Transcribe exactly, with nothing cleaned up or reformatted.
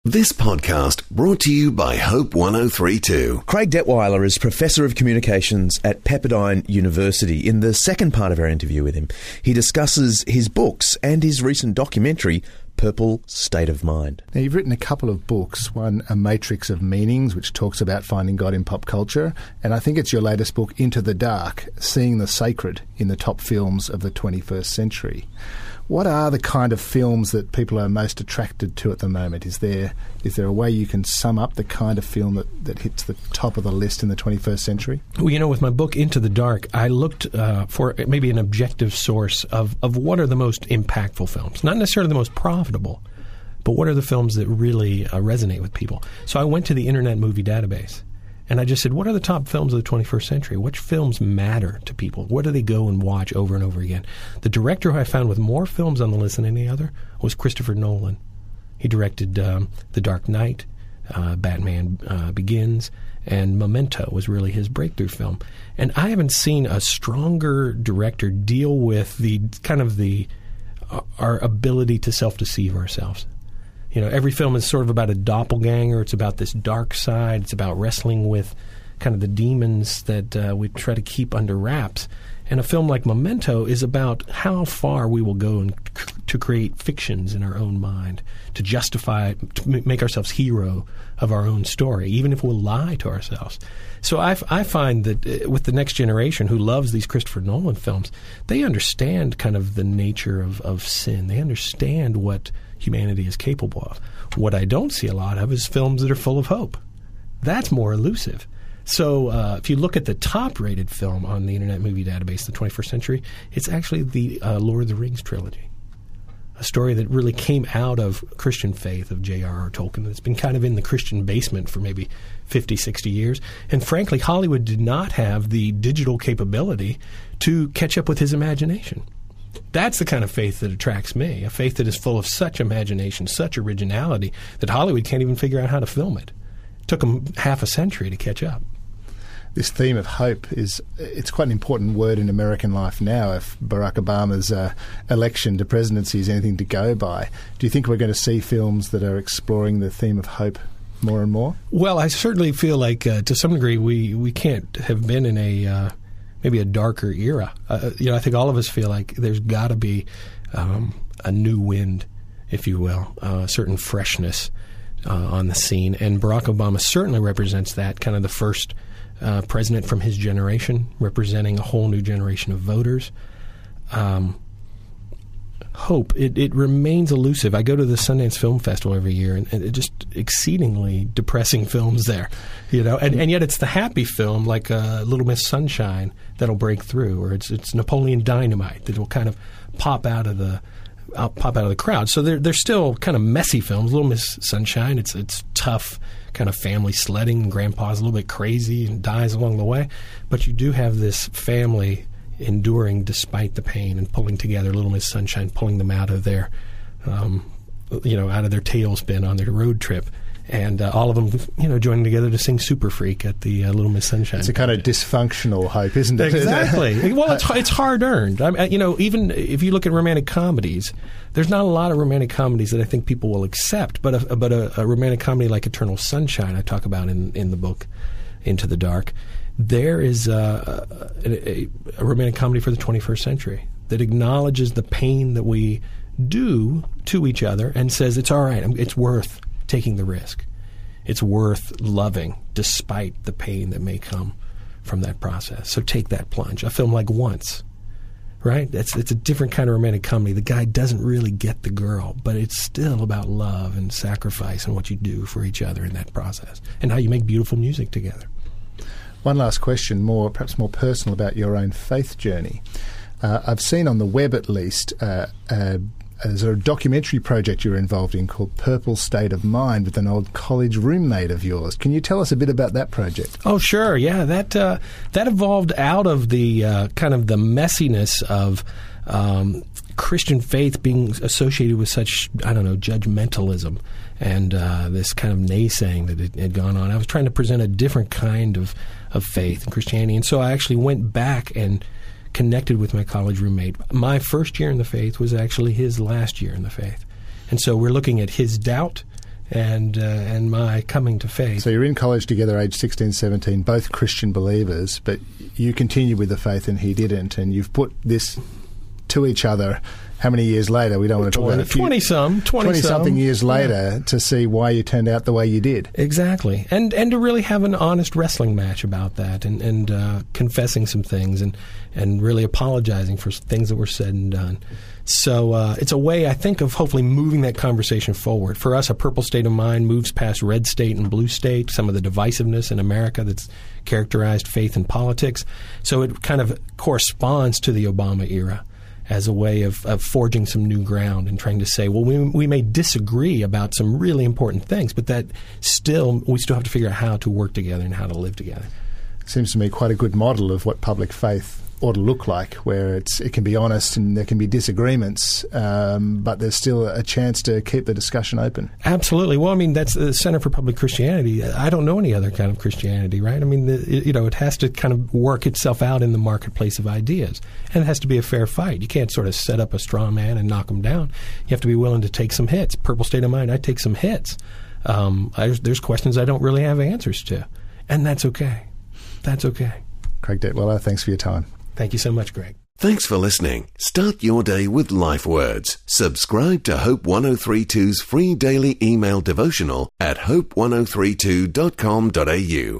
This podcast brought to you by Hope one oh three point two. Craig Detweiler is Professor of Communications at Pepperdine University. In the second part of our interview with him, he discusses his books and his recent documentary, Purple State of Mind. Now, you've written a couple of books, one, A Matrix of Meanings, which talks about finding God in pop culture, and I think it's your latest book, Into the Dark, Seeing the Sacred in the Top Films of the twenty-first century. What are the kind of films that people are most attracted to at the moment? Is there is there a way you can sum up the kind of film that, that hits the top of the list in the twenty-first century? Well, you know, with my book, Into the Dark, I looked uh, for maybe an objective source of, of what are the most impactful films. Not necessarily the most profitable, but what are the films that really uh, resonate with people. So I went to the Internet Movie Database, and I just said, what are the top films of the twenty-first century? Which films matter to people? What do they go and watch over and over again? The director who I found with more films on the list than any other was Christopher Nolan. He directed um, The Dark Knight, uh, Batman uh, Begins, and Memento was really his breakthrough film. And I haven't seen a stronger director deal with the kind of the uh, our ability to self-deceive ourselves. You know, every film is sort of about a doppelganger. It's about this dark side. It's about wrestling with kind of the demons that uh, we try to keep under wraps. And a film like Memento is about how far we will go and c- to create fictions in our own mind, to justify, to m- make ourselves hero of our own story, even if we'll lie to ourselves. So I, f- I find that uh, with the next generation who loves these Christopher Nolan films, they understand kind of the nature of, of sin. They understand what humanity is capable of. What I don't see a lot of is films that are full of hope. That's more elusive. So uh, if you look at the top-rated film on the Internet Movie Database of the twenty-first century, it's actually the uh, Lord of the Rings trilogy, a story that really came out of Christian faith of J R R Tolkien that's been kind of in the Christian basement for maybe fifty, sixty years. And frankly, Hollywood did not have the digital capability to catch up with his imagination. That's the kind of faith that attracts me, a faith that is full of such imagination, such originality, that Hollywood can't even figure out how to film it. It took them half a century to catch up. This theme of hope is it's quite an important word in American life now. If Barack Obama's uh, election to presidency is anything to go by, do you think we're going to see films that are exploring the theme of hope more and more? Well, I certainly feel like uh, to some degree we, we can't have been in a uh, maybe a darker era. Uh, you know, I think all of us feel like there's got to be um, a new wind, if you will, uh, a certain freshness uh, on the scene. And Barack Obama certainly represents that, kind of the first uh, president from his generation, representing a whole new generation of voters. Um, hope, it, it remains elusive. I go to the Sundance Film Festival every year, and, and it just exceedingly depressing films there, you know. And, and yet it's the happy film, like uh, Little Miss Sunshine, that'll break through, or it's it's Napoleon Dynamite that will kind of pop out of the uh, pop out of the crowd. So they're they're still kind of messy films. Little Miss Sunshine, it's it's tough, kind of family sledding. Grandpa's a little bit crazy and dies along the way, but you do have this family enduring despite the pain and pulling together. Little Miss Sunshine, pulling them out of their, um, you know, out of their tailspin on their road trip, and uh, all of them, you know, joining together to sing Super Freak at the uh, Little Miss Sunshine. It's a kind of dysfunctional hope, isn't it? Exactly. Well, it's it's hard earned. I mean, you know, even if you look at romantic comedies, there's not a lot of romantic comedies that I think people will accept, but a, but a, a romantic comedy like Eternal Sunshine, I talk about in in the book, Into the Dark. There is a, a, a romantic comedy for the twenty-first century that acknowledges the pain that we do to each other and says it's all right, it's worth taking the risk. It's worth loving despite the pain that may come from that process. So take that plunge. A film like Once, right? It's, it's a different kind of romantic comedy. The guy doesn't really get the girl, but it's still about love and sacrifice and what you do for each other in that process and how you make beautiful music together. One last question, more perhaps more personal, about your own faith journey. Uh, I've seen on the web, at least, uh, uh, there's a documentary project you're involved in called Purple State of Mind with an old college roommate of yours. Can you tell us a bit about that project? Oh, sure. Yeah, that uh, that evolved out of the uh, kind of the messiness of um, Christian faith being associated with such, I don't know, judgmentalism and uh, this kind of naysaying that it had gone on. I was trying to present a different kind of, of faith in Christianity, and so I actually went back and connected with my college roommate. My first year in the faith was actually his last year in the faith. And so we're looking at his doubt and uh, and my coming to faith. So you're in college together, age sixteen, seventeen, both Christian believers, but you continue with the faith and he didn't, and you've put this to each other. How many years later? We don't want to talk about it. twenty-some, twenty-something years later, yeah, to see why you turned out the way you did. Exactly. And and to really have an honest wrestling match about that, and, and uh, confessing some things, and, and really apologizing for things that were said and done. So uh, it's a way, I think, of hopefully moving that conversation forward. For us, a purple state of mind moves past red state and blue state, some of the divisiveness in America that's characterized faith and politics. So it kind of corresponds to the Obama era as a way of, of forging some new ground and trying to say, well, we, we may disagree about some really important things, but that still, we still have to figure out how to work together and how to live together. Seems to me quite a good model of what public faith ought to look like, where it's it can be honest and there can be disagreements, um, but there's still a chance to keep the discussion open. Absolutely. Well, I mean, that's the Center for Public Christianity. I don't know any other kind of Christianity, right? I mean, the, it, you know, it has to kind of work itself out in the marketplace of ideas, and it has to be a fair fight. You can't sort of set up a straw man and knock them down. You have to be willing to take some hits. Purple state of mind, I take some hits. Um, I, there's questions I don't really have answers to, and that's okay. That's okay. Craig Detweiler, thanks for your time. Thank you so much, Greg. Thanks for listening. Start your day with Life Words. Subscribe to Hope ten thirty-two's free daily email devotional at hope ten thirty-two dot com dot a u.